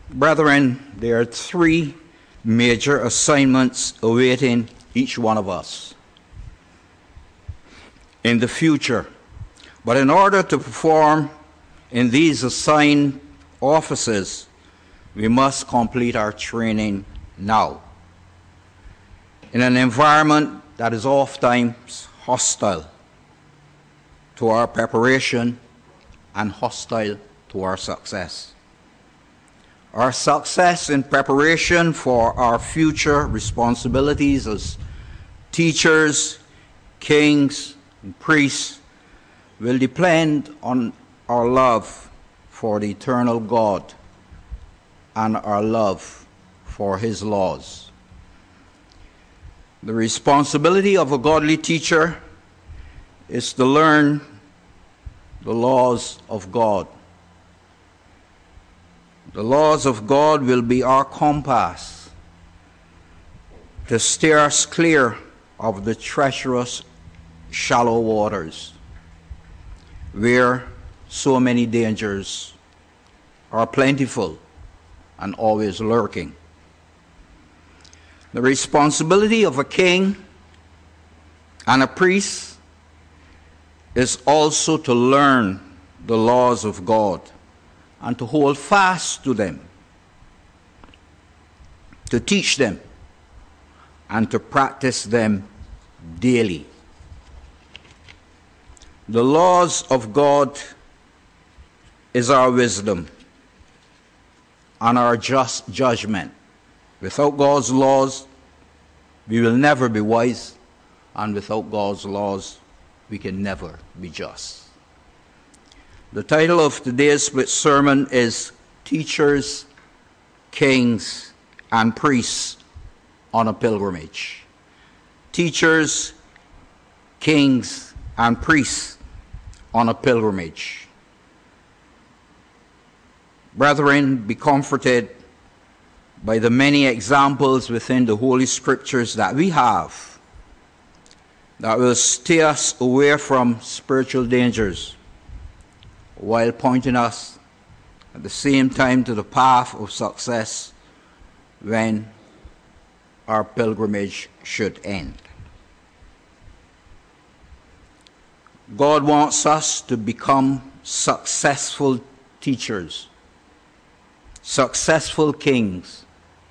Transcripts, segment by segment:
Brethren, there are three major assignments awaiting each one of us in the future. But in order to perform in these assigned offices, we must complete our training now. In an environment that is oftentimes hostile to our preparation and hostile to our success. Our success in preparation for our future responsibilities as teachers, kings, and priests will depend on our love for the eternal God and our love for His laws. The responsibility of a godly teacher is to learn the laws of God. The laws of God will be our compass to steer us clear of the treacherous, shallow waters where so many dangers are plentiful and always lurking. The responsibility of a king and a priest is also to learn the laws of God and to hold fast to them, to teach them, and to practice them daily. The laws of God is our wisdom and our just judgment. Without God's laws, we will never be wise, and without God's laws, we can never be just. The title of today's split sermon is Teachers, Kings, and Priests on a Pilgrimage. Teachers, Kings, and Priests on a Pilgrimage. Brethren, be comforted by the many examples within the Holy Scriptures that we have that will steer us away from spiritual dangers, while pointing us at the same time to the path of success when our pilgrimage should end. God wants us to become successful teachers, successful kings,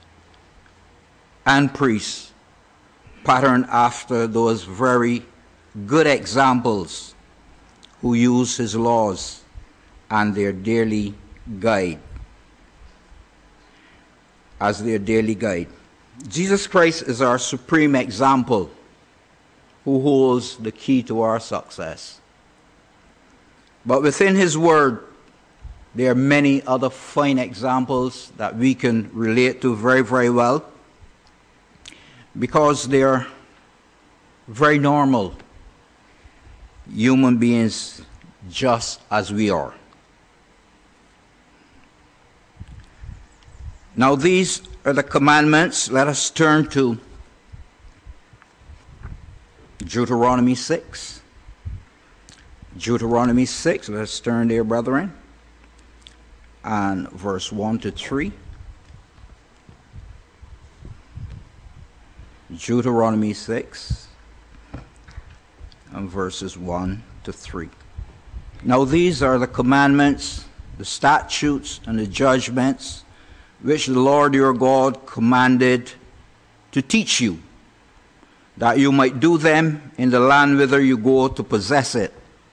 and priests, patterned after those very good examples who use His laws and their daily guide, as their daily guide. Jesus Christ is our supreme example who holds the key to our success. But within His Word, there are many other fine examples that we can relate to very, very well, because they are very normal human beings just as we are. Now these are the commandments. Let us turn to Deuteronomy 6. Deuteronomy 6, let us turn there, brethren, and verse 1 to 3. Deuteronomy 6 and verses 1 to 3. Now these are the commandments, the statutes, and the judgments which the Lord your God commanded to teach you, that you might do them in the land whither you go to possess it,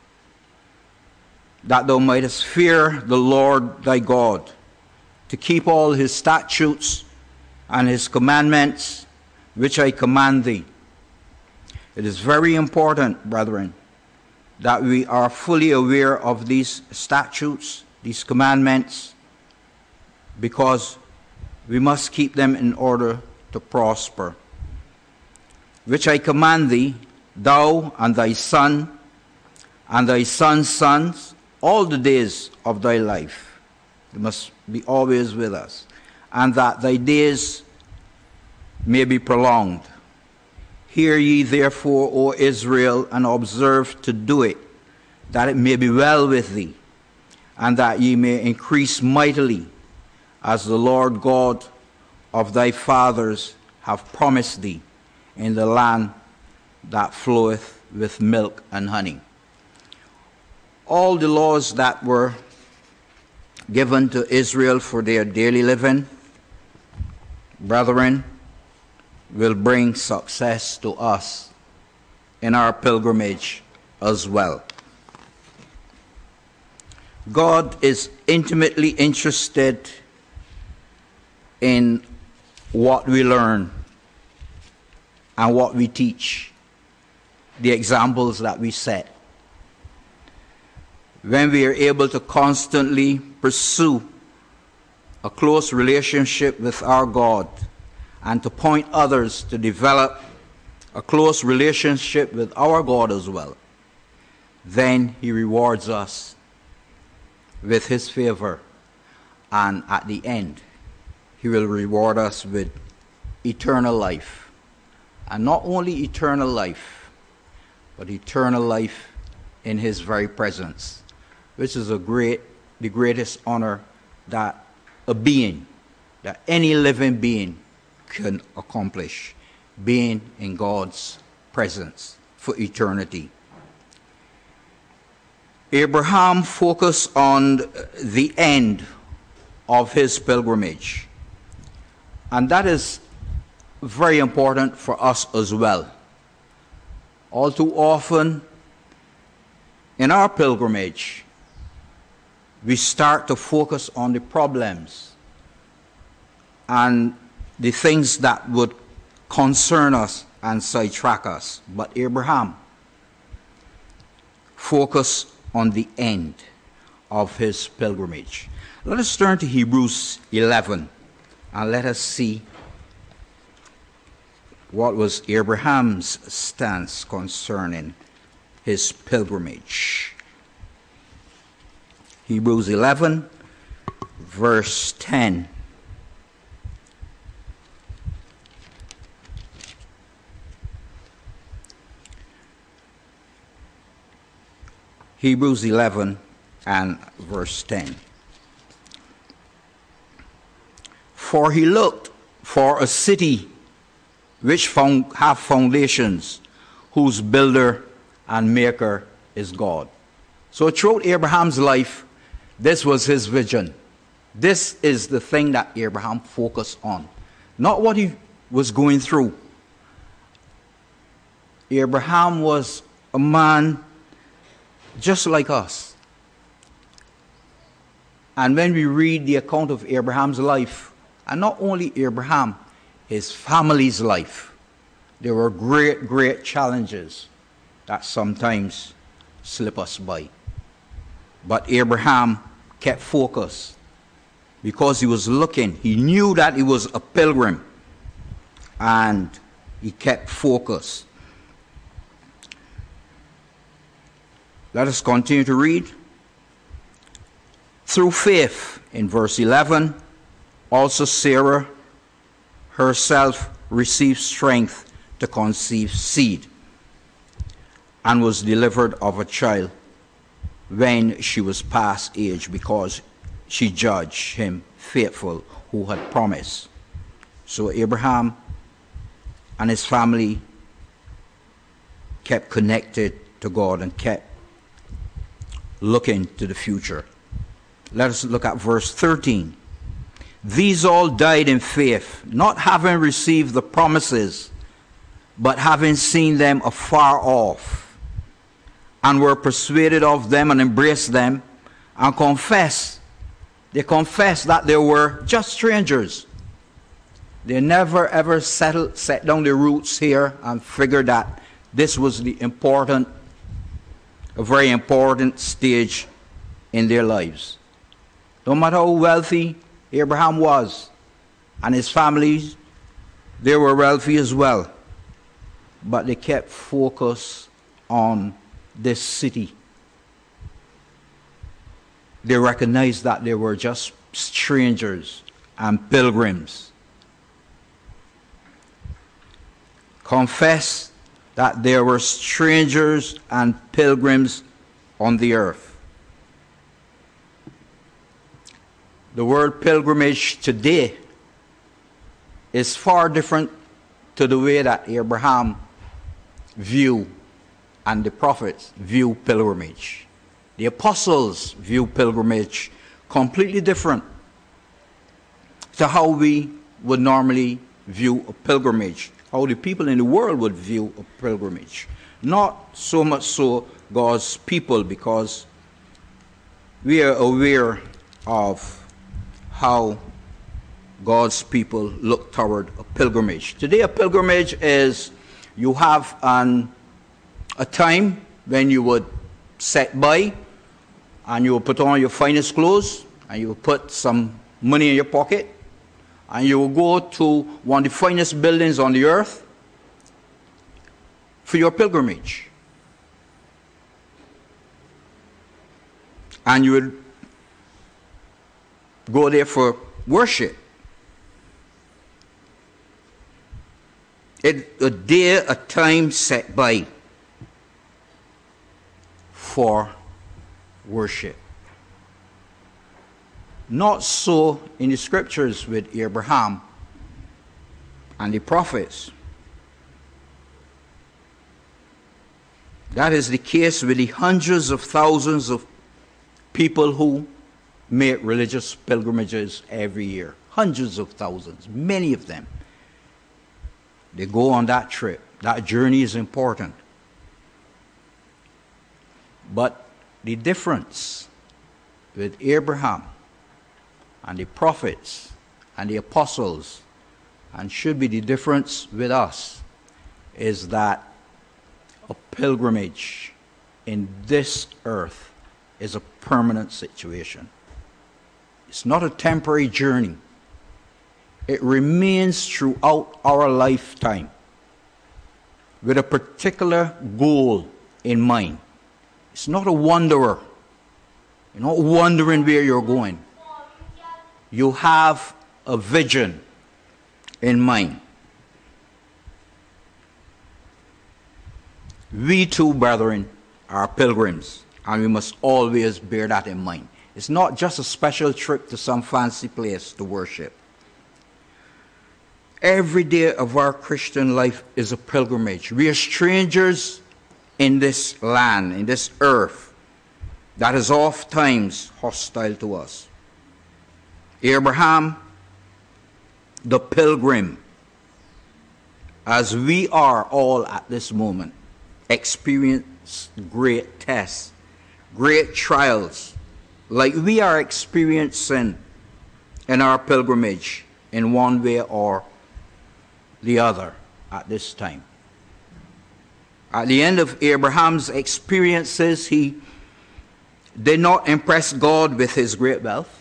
that thou mightest fear the Lord thy God, to keep all His statutes and His commandments, which I command thee. It is very important, brethren, that we are fully aware of these statutes, these commandments, because we must keep them in order to prosper. Which I command thee, thou and thy son, and thy son's sons, all the days of thy life. They must be always with us. And that thy days may be prolonged. Hear ye therefore, O Israel, and observe to do it, that it may be well with thee, and that ye may increase mightily, as the Lord God of thy fathers have promised thee, in the land that floweth with milk and honey. All the laws that were given to Israel for their daily living, brethren, will bring success to us in our pilgrimage as well. God is intimately interested in what we learn and what we teach, the examples that we set. When we are able to constantly pursue a close relationship with our God and to point others to develop a close relationship with our God as well, then He rewards us with His favor, and at the end He will reward us with eternal life. And not only eternal life, but eternal life in His very presence, which is the greatest honor that that any living being can accomplish, being in God's presence for eternity. Abraham focused on the end of his pilgrimage, and that is very important for us as well. All too often in our pilgrimage, we start to focus on the problems and the things that would concern us and sidetrack us. But Abraham focused on the end of his pilgrimage. Let us turn to Hebrews 11 and let us see what was Abraham's stance concerning his pilgrimage. Hebrews 11, verse 10. Hebrews 11 and verse 10. For he looked for a city which have foundations, whose builder and maker is God. So throughout Abraham's life, this was his vision. This is the thing that Abraham focused on, not what he was going through. Abraham was a man just like us. And when we read the account of Abraham's life, and not only Abraham, his family's life, there were great challenges that sometimes slip us by. But Abraham kept focus because he was looking. He knew that he was a pilgrim, and he kept focus. Let us continue to read. Through faith, in verse 11, also Sarah herself received strength to conceive seed, and was delivered of a child when she was past age, because she judged him faithful who had promised. So Abraham and his family kept connected to God and kept looking to the future. Let us look at verse 13. These all died in faith, not having received the promises, but having seen them afar off, and were persuaded of them and embraced them, and confessed. They confessed that they were just strangers. They never ever set down their roots here and figured that this was a very important stage in their lives. No matter how wealthy Abraham was, and his family, they were wealthy as well, but they kept focus on this city. They recognized that they were just strangers and pilgrims. Confess that there were strangers and pilgrims on the earth. The word pilgrimage today is far different to the way that Abraham viewed and the prophets view pilgrimage. The apostles view pilgrimage completely different to how we would normally view a pilgrimage, how the people in the world would view a pilgrimage. Not so much so God's people, because we are aware of how God's people look toward a pilgrimage. Today a pilgrimage is you have a time when you would set by and you will put on your finest clothes and you will put some money in your pocket and you will go to one of the finest buildings on the earth for your pilgrimage. And you would go there for worship. It's a day, a time set by for worship. Not so in the scriptures with Abraham and the prophets. That is the case with the hundreds of thousands of people who make religious pilgrimages every year. Hundreds of thousands, many of them. They go on that trip. That journey is important. But the difference with Abraham and the prophets and the apostles, and should be the difference with us, is that a pilgrimage in this earth is a permanent situation. It's not a temporary journey. It remains throughout our lifetime with a particular goal in mind. It's not a wanderer. You're not wondering where you're going. You have a vision in mind. We too, brethren, are pilgrims, and we must always bear that in mind. It's not just a special trip to some fancy place to worship. Every day of our Christian life is a pilgrimage. We are strangers in this land, in this earth, that is oft times hostile to us. Abraham, the pilgrim, as we are all at this moment, experienced great tests, great trials, like we are experiencing in our pilgrimage in one way or the other at this time. At the end of Abraham's experiences, he did not impress God with his great wealth.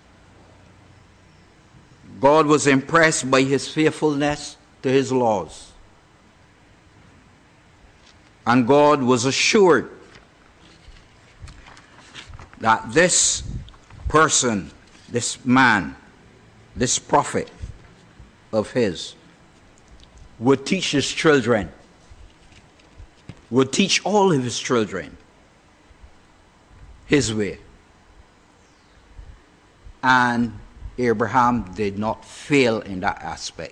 God was impressed by his faithfulness to his laws. And God was assured that this person, this man, this prophet of his, would teach his children, would teach all of his children his way. And Abraham did not fail in that aspect.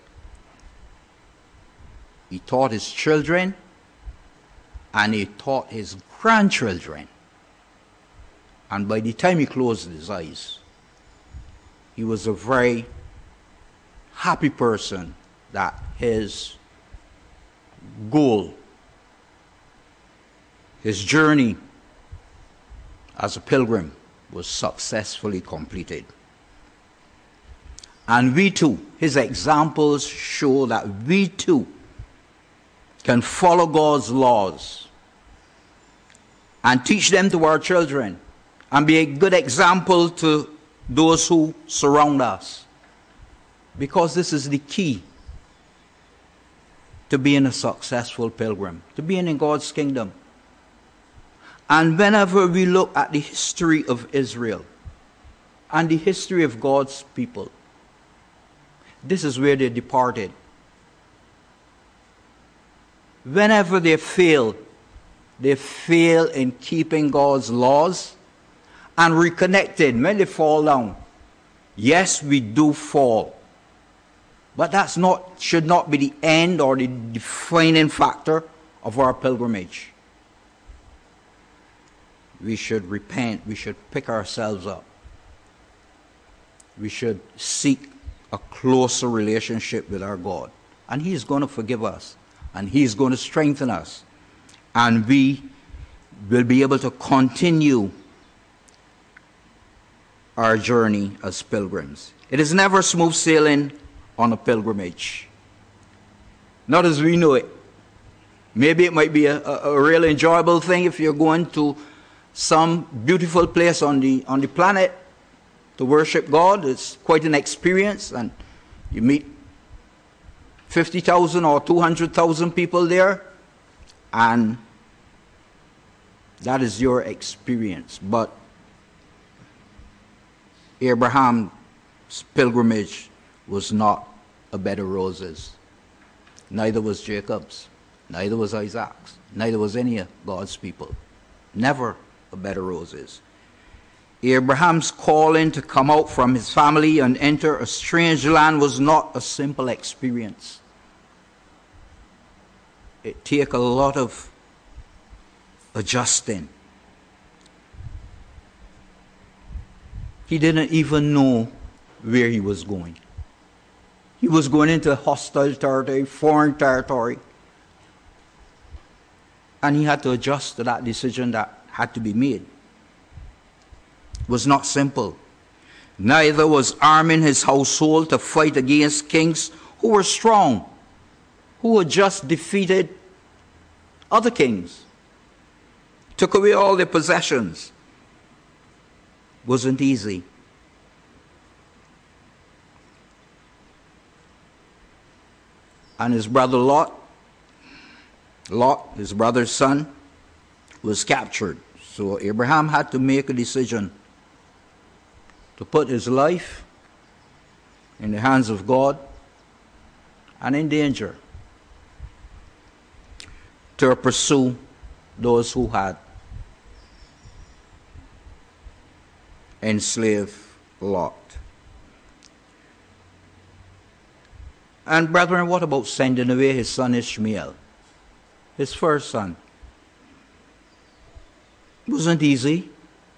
He taught his children and he taught his grandchildren. And by the time he closed his eyes, he was a very happy person that his goal, his journey as a pilgrim was successfully completed. And we too, his examples show that we too can follow God's laws and teach them to our children and be a good example to those who surround us. Because this is the key to being a successful pilgrim, to being in God's kingdom. And whenever we look at the history of Israel and the history of God's people, this is where they departed. Whenever they fail in keeping God's laws and reconnected. When they fall down, Yes, we do fall. But should not be the end or the defining factor of our pilgrimage. We should repent. We should pick ourselves up. We should seek a closer relationship with our God. And He's going to forgive us. And He's going to strengthen us. And we will be able to continue our journey as pilgrims. It is never smooth sailing on a pilgrimage. Not as we know it. Maybe it might be a really enjoyable thing if you're going to some beautiful place on the planet to worship God. It's quite an experience, and you meet 50,000 or 200,000 people there, and that is your experience. But Abraham's pilgrimage was not a bed of roses. Neither was Jacob's. Neither was Isaac's. Neither was any of God's people. Never a bed of roses. Abraham's calling to come out from his family and enter a strange land was not a simple experience. It took a lot of adjusting. He didn't even know where he was going. He was going into hostile territory, foreign territory. And he had to adjust to that decision that had to be made. It was not simple. Neither was arming his household to fight against kings who were strong, who had just defeated other kings, took away all their possessions. Wasn't easy. And his brother Lot, his brother's son, was captured. So Abraham had to make a decision to put his life in the hands of God and in danger to pursue those who had enslaved Lot. And brethren, what about sending away his son Ishmael, his first son? It wasn't easy,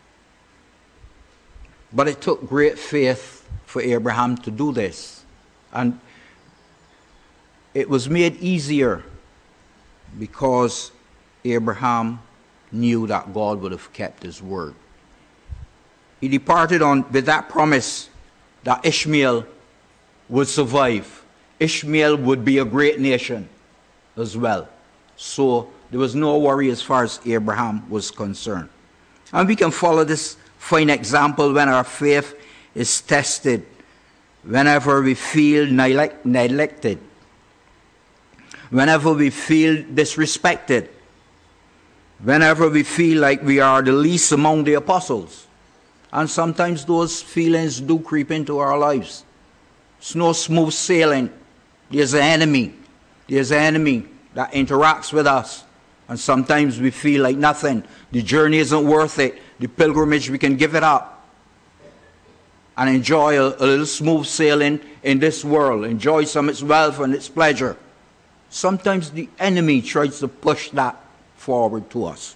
but it took great faith for Abraham to do this. And it was made easier because Abraham knew that God would have kept his word. He departed with that promise that Ishmael would survive. Ishmael would be a great nation as well. So there was no worry as far as Abraham was concerned. And we can follow this fine example when our faith is tested, whenever we feel neglected, whenever we feel disrespected, whenever we feel like we are the least among the apostles. And sometimes those feelings do creep into our lives. It's no smooth sailing. There's an enemy. There's an enemy that interacts with us. And sometimes we feel like nothing. The journey isn't worth it. The pilgrimage, we can give it up and enjoy a little smooth sailing in this world. Enjoy some of its wealth and its pleasure. Sometimes the enemy tries to push that forward to us.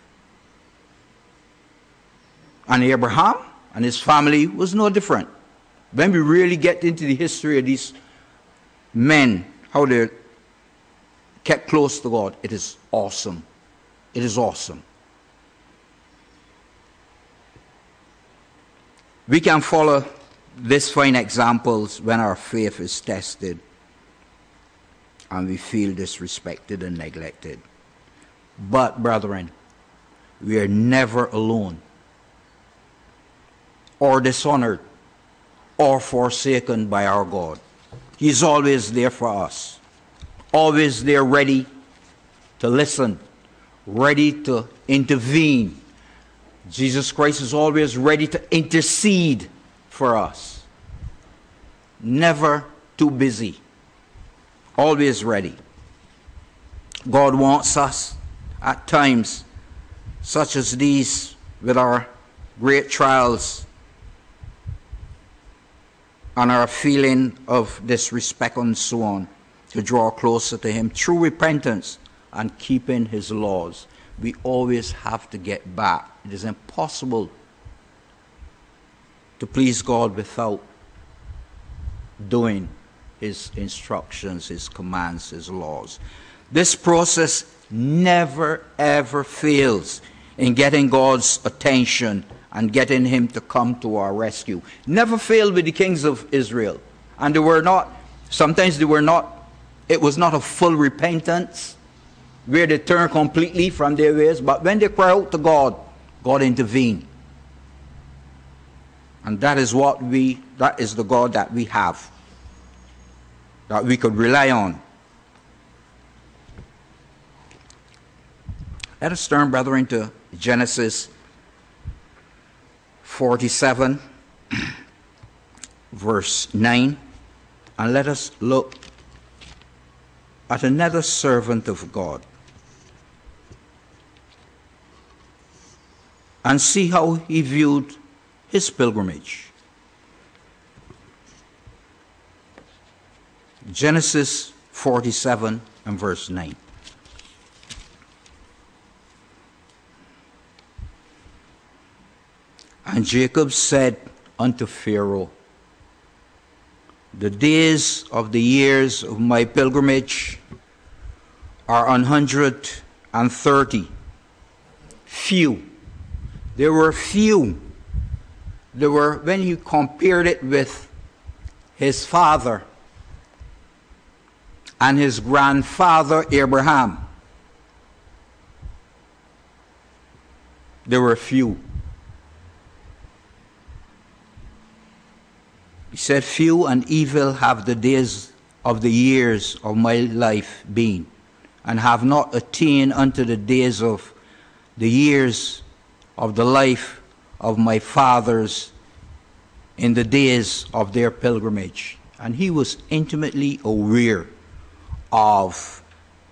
And Abraham and his family was no different. When we really get into the history of these men, how they kept close to God, it is awesome. It is awesome. We can follow these fine examples when our faith is tested and we feel disrespected and neglected. But, brethren, we are never alone or dishonored or forsaken by our God. He's always there for us, always there ready to listen, ready to intervene. Jesus Christ is always ready to intercede for us. Never too busy, always ready. God wants us at times such as these with our great trials and our feeling of disrespect and so on, to draw closer to him through repentance and keeping his laws. We always have to get back. It is impossible to please God without doing his instructions, his commands, his laws. This process never ever fails in getting God's attention and getting him to come to our rescue. Never failed with the kings of Israel. And it was not a full repentance where they turn completely from their ways, but when they cry out to God, God intervened. And that is the God that we have, that we could rely on. Let us turn, brethren, to Genesis 47, verse 9, and let us look at another servant of God and see how he viewed his pilgrimage. Genesis 47 and verse 9. And Jacob said unto Pharaoh, the days of the years of my pilgrimage are 130. Few. There were few. There were, when he compared it with his father and his grandfather Abraham, there were few. He said, few and evil have the days of the years of my life been, and have not attained unto the days of the years of the life of my fathers in the days of their pilgrimage. And he was intimately aware of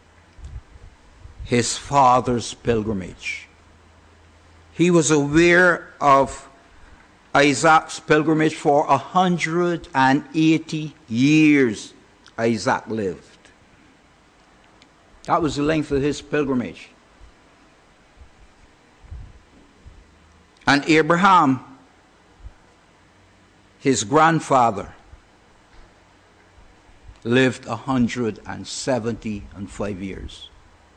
his father's pilgrimage. He was aware of Isaac's pilgrimage. For 180 years Isaac lived. That was the length of his pilgrimage. And Abraham, his grandfather, lived 175 years.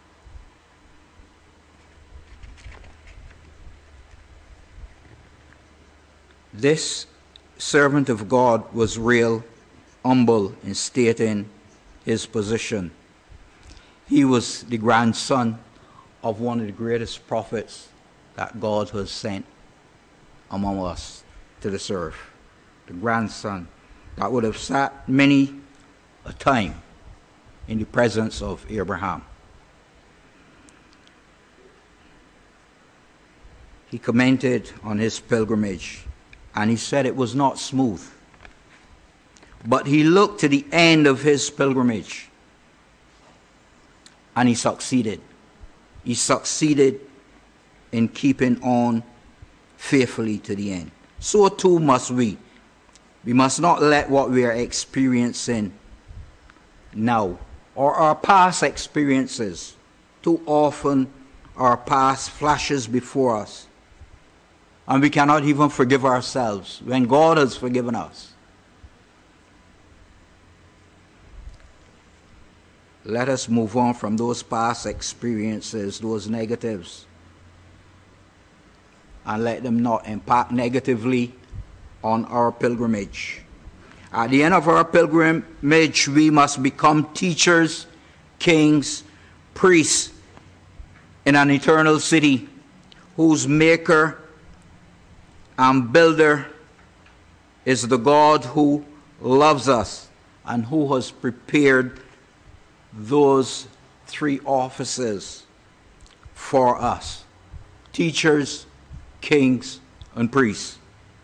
This servant of God was real humble in stating his position. He was the grandson of one of the greatest prophets that God has sent among us to this earth. The grandson that would have sat many a time in the presence of Abraham. He commented on his pilgrimage, and he said it was not smooth. But he looked to the end of his pilgrimage, and he succeeded. He succeeded in keeping on faithfully to the end. So too must we. We must not let what we are experiencing now, or our past experiences, too often our past flashes before us, and we cannot even forgive ourselves when God has forgiven us. Let us move on from those past experiences, those negatives, and let them not impact negatively on our pilgrimage. At the end of our pilgrimage, we must become teachers, kings, priests in an eternal city, whose maker and builder is the God who loves us and who has prepared those three offices for us: teachers, kings, and priests.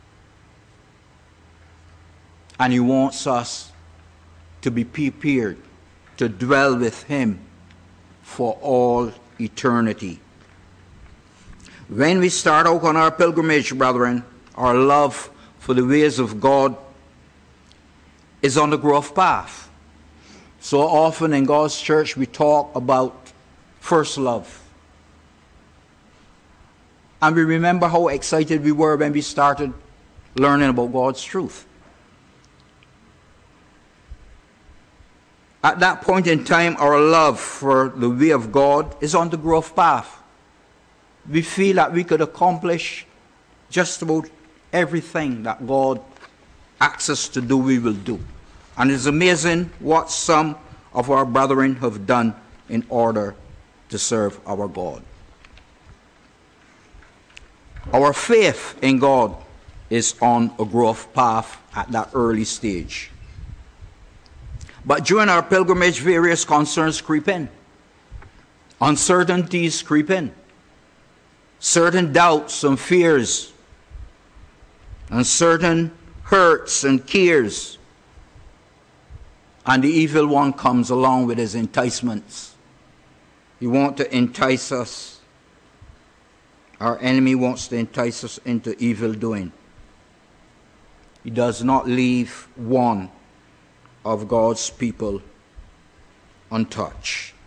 And he wants us to be prepared to dwell with him for all eternity. When we start out on our pilgrimage, brethren, our love for the ways of God is on the growth path. So often in God's church we talk about first love. And we remember how excited we were when we started learning about God's truth. At that point in time, our love for the way of God is on the growth path. We feel that we could accomplish just about everything that God asks us to do, we will do. And it's amazing what some of our brethren have done in order to serve our God. Our faith in God is on a growth path at that early stage. But during our pilgrimage, various concerns creep in. Uncertainties creep in. Certain doubts and fears. And certain hurts and cares. And the evil one comes along with his enticements. He wants to entice us. Our enemy wants to entice us into evil doing. He does not leave one of God's people untouched.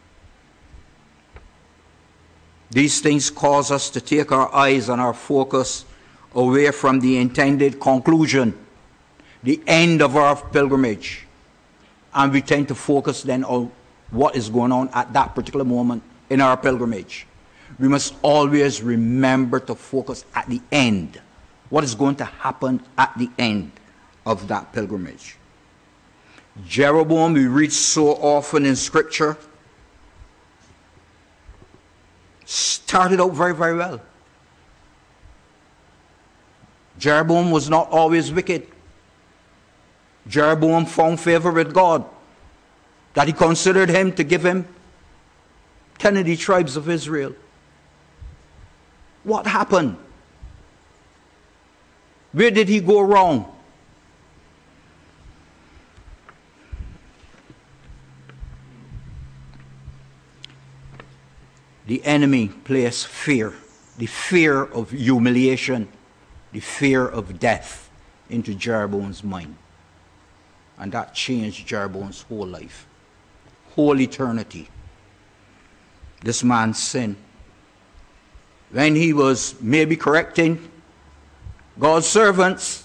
These things cause us to take our eyes and our focus away from the intended conclusion, the end of our pilgrimage. And we tend to focus then on what is going on at that particular moment in our pilgrimage. We must always remember to focus at the end. What is going to happen at the end of that pilgrimage? Jeroboam, we read so often in Scripture, started out very, very well. Jeroboam was not always wicked. Jeroboam found favor with God, that he considered him to give him 10 of the tribes of Israel. What happened? Where did he go wrong? The enemy placed fear, the fear of humiliation, the fear of death into Jeroboam's mind. And that changed Jeroboam's whole life, whole eternity. This man sinned. When he was maybe correcting God's servants,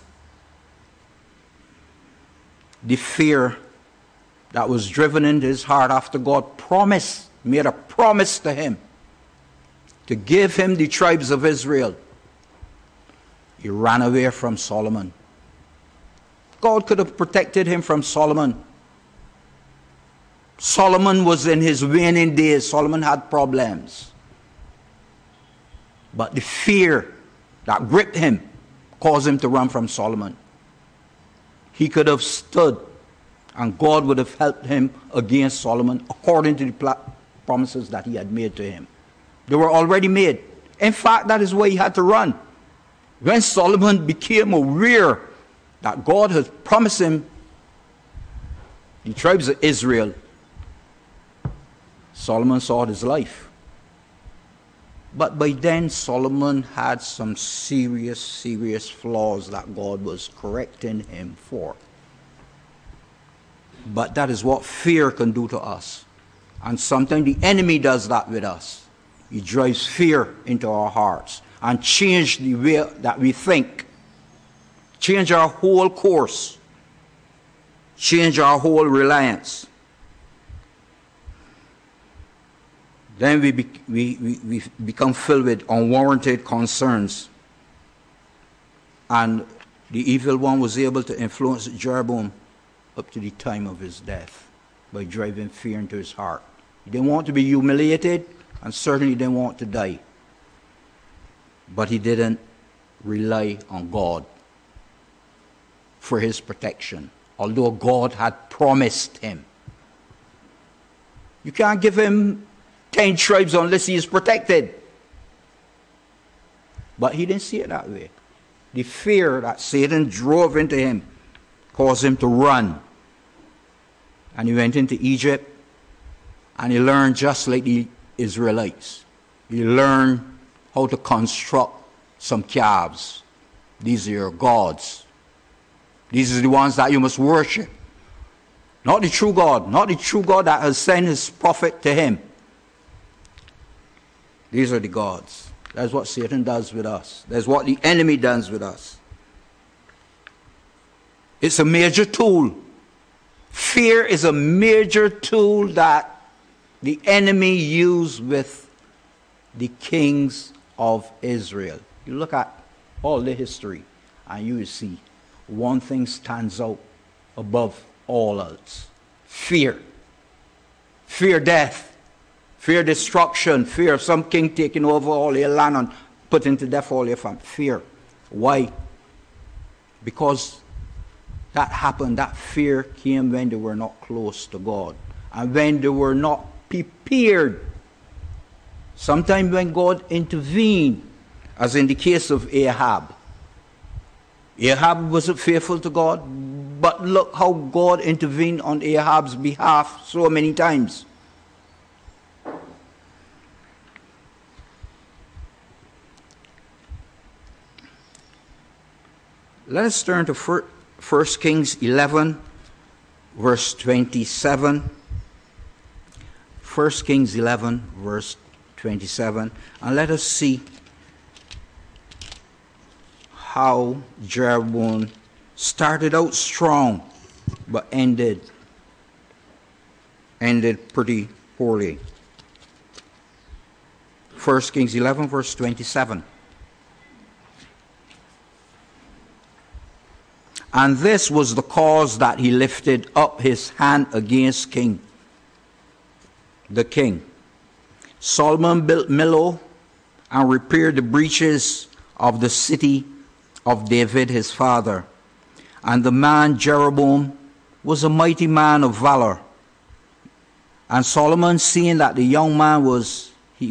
the fear that was driven into his heart after God made a promise to him to give him the tribes of Israel, he ran away from Solomon. God could have protected him from Solomon. Solomon was in his waning days. Solomon had problems. But the fear that gripped him caused him to run from Solomon. He could have stood and God would have helped him against Solomon according to the promises that he had made to him. They were already made. In fact, that is why he had to run. When Solomon became aware that God had promised him the tribes of Israel, Solomon sought his life. But by then, Solomon had some serious flaws that God was correcting him for. But that is what fear can do to us. And sometimes the enemy does that with us. He drives fear into our hearts and change the way that we think. Change our whole course. Change our whole reliance. Then we become filled with unwarranted concerns. And the evil one was able to influence Jeroboam up to the time of his death by driving fear into his heart. He didn't want to be humiliated and certainly didn't want to die. But he didn't rely on God for his protection, although God had promised him. You can't give him 10 tribes unless he is protected. But he didn't see it that way. The fear that Satan drove into him caused him to run. And he went into Egypt and he learned just like the Israelites. He learned how to construct some calves. These are your gods. These are the ones that you must worship. Not the true God. Not the true God that has sent his prophet to him. These are the gods. That's what Satan does with us. That's what the enemy does with us. It's a major tool. Fear is a major tool that the enemy used with the kings of Israel. You look at all the history and you will see one thing stands out above all else. Fear. Fear death. Fear destruction. Fear of some king taking over all your land and putting to death all your family. Fear. Why? Because that happened, that fear came when they were not close to God. And when they were not prepared. Sometimes when God intervened, as in the case of Ahab. Ahab wasn't faithful to God, but look how God intervened on Ahab's behalf so many times. Let us turn to 1 Kings 11, verse 27. 1 Kings 11, verse 27. And let us see how Jeroboam started out strong, but ended pretty poorly. 1 Kings 11, verse 27. And this was the cause that he lifted up his hand against the king. Solomon built Millo and repaired the breaches of the city of David his father. And the man Jeroboam was a mighty man of valor. And Solomon, seeing that the young man was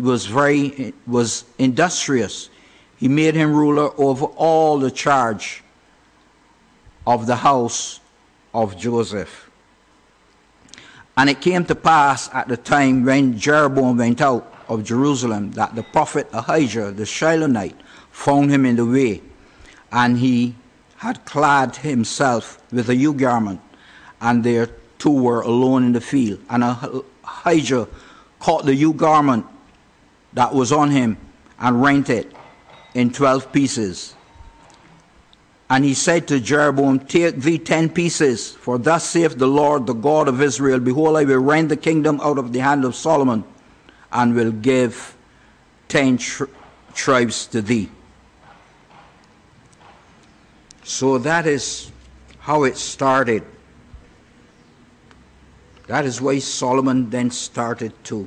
industrious, he made him ruler over all the charge of the house of Joseph. And it came to pass at the time when Jeroboam went out of Jerusalem that the prophet Ahijah the Shilonite found him in the way, and he had clad himself with a ewe garment, and there two were alone in the field. And Ahijah caught the ewe garment that was on him and rent it in 12 pieces. And he said to Jeroboam, take thee 10 pieces, for thus saith the Lord, the God of Israel, behold, I will rend the kingdom out of the hand of Solomon, and will give 10 tribes to thee. So that is how it started. That is why Solomon then started to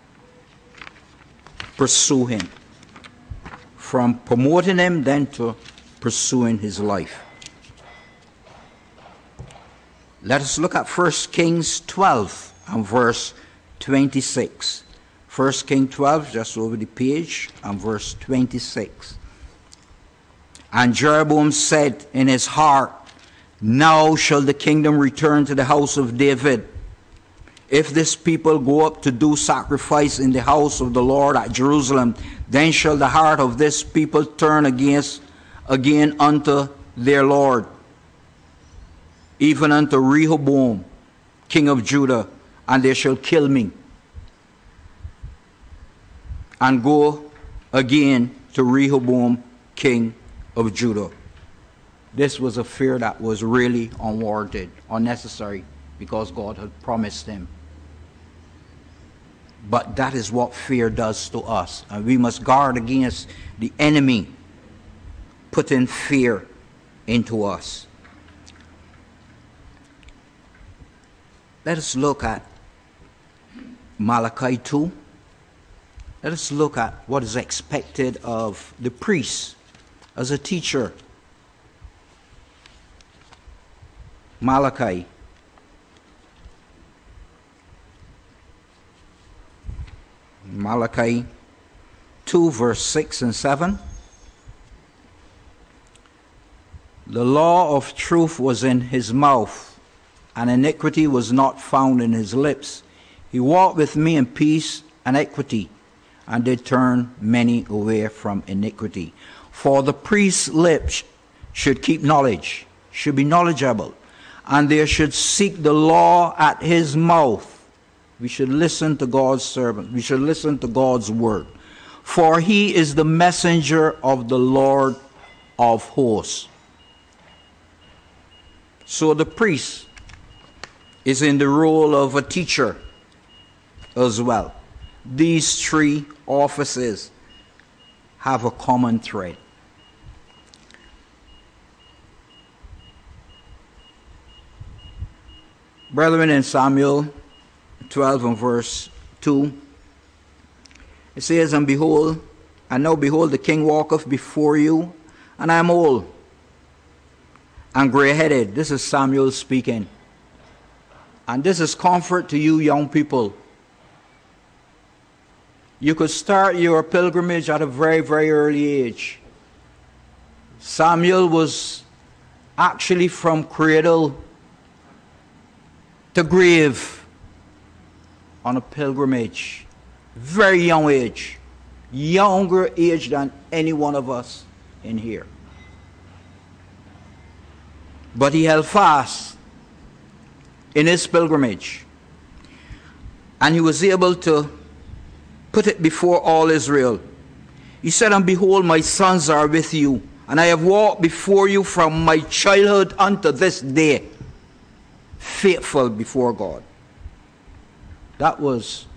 pursue him. From promoting him, then to pursuing his life. Let us look at 1 Kings 12 and verse 26. 1 Kings 12, just over the page, and verse 26. And Jeroboam said in his heart, now shall the kingdom return to the house of David. If this people go up to do sacrifice in the house of the Lord at Jerusalem, then shall the heart of this people turn again unto their Lord, even unto Rehoboam, king of Judah, and they shall kill me, and go again to Rehoboam, king of Judah. This was a fear that was really unwarranted, unnecessary, because God had promised him. But that is what fear does to us, and we must guard against the enemy putting fear into us. Let us look at Malachi 2. Let us look at what is expected of the priest as a teacher. Malachi. Malachi 2, verse 6 and 7. The law of truth was in his mouth, and iniquity was not found in his lips. He walked with me in peace and equity, and did turn many away from iniquity. For the priest's lips should keep knowledge, should be knowledgeable, and they should seek the law at his mouth. We should listen to God's servant. We should listen to God's word. For he is the messenger of the Lord of hosts. So the priest is in the role of a teacher as well. These three offices have a common thread. Brethren, in Samuel 12 and verse 2, it says, And now behold, the king walketh before you, and I am old and gray-headed. This is Samuel speaking. And this is comfort to you young people. You could start your pilgrimage at a very, very early age. Samuel was actually from cradle to grave on a pilgrimage. Very young age. Younger age than any one of us in here. But he held fast in his pilgrimage. And he was able to put it before all Israel. He said, And behold, my sons are with you, and I have walked before you from my childhood unto this day, faithful before God. That was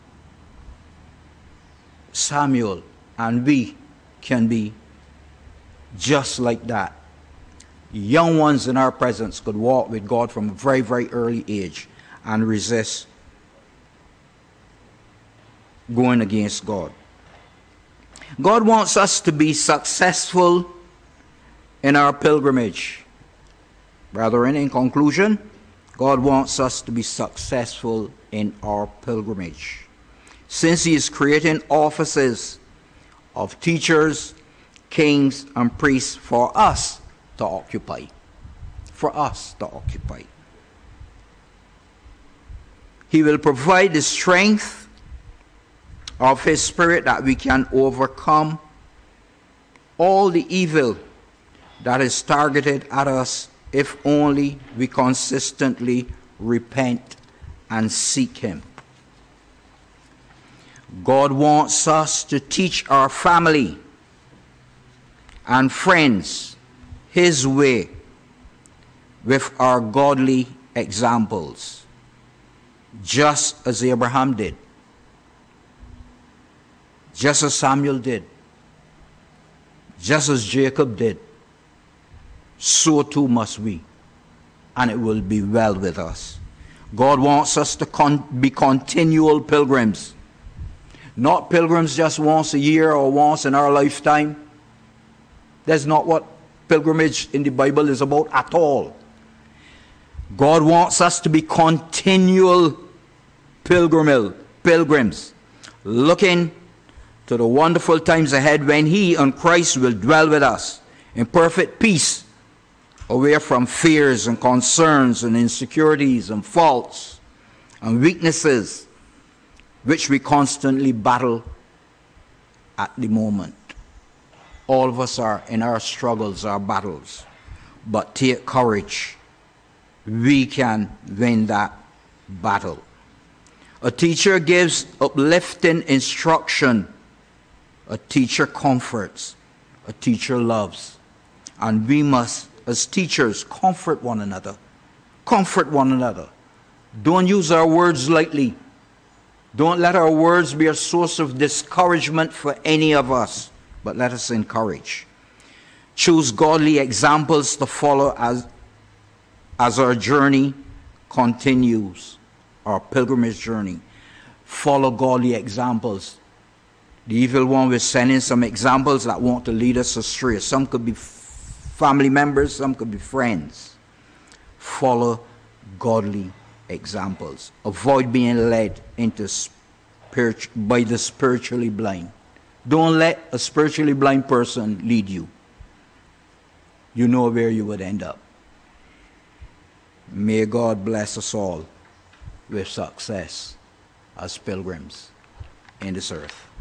Samuel, and we can be just like that. Young ones in our presence could walk with God from a very, very early age and resist going against God. God wants us to be successful in our pilgrimage. Brethren, in conclusion, God wants us to be successful in our pilgrimage. Since he is creating offices of teachers, kings, and priests for us to occupy. For us to occupy. He will provide the strength of his spirit that we can overcome all the evil that is targeted at us if only we consistently repent and seek him. God wants us to teach our family and friends his way with our godly examples, just as Abraham did, just as Samuel did, just as Jacob did. So too must we, and it will be well with us. God wants us to be continual pilgrims, not pilgrims just once a year or once in our lifetime. That's not what pilgrimage in the Bible is about at all. God wants us to be continual pilgrims, looking to the wonderful times ahead when he and Christ will dwell with us in perfect peace, away from fears and concerns and insecurities and faults and weaknesses which we constantly battle at the moment. All of us are in our struggles, our battles. But take courage. We can win that battle. A teacher gives uplifting instruction. A teacher comforts. A teacher loves. And we must, as teachers, comfort one another. Comfort one another. Don't use our words lightly. Don't let our words be a source of discouragement for any of us, but let us encourage. Choose godly examples to follow as our journey continues, our pilgrimage journey. Follow godly examples. The evil one was sending some examples that want to lead us astray. Some could be family members, some could be friends. Follow godly examples. Avoid being led into by the spiritually blind. Don't let a spiritually blind person lead you. You know where you would end up. May God bless us all with success as pilgrims in this earth.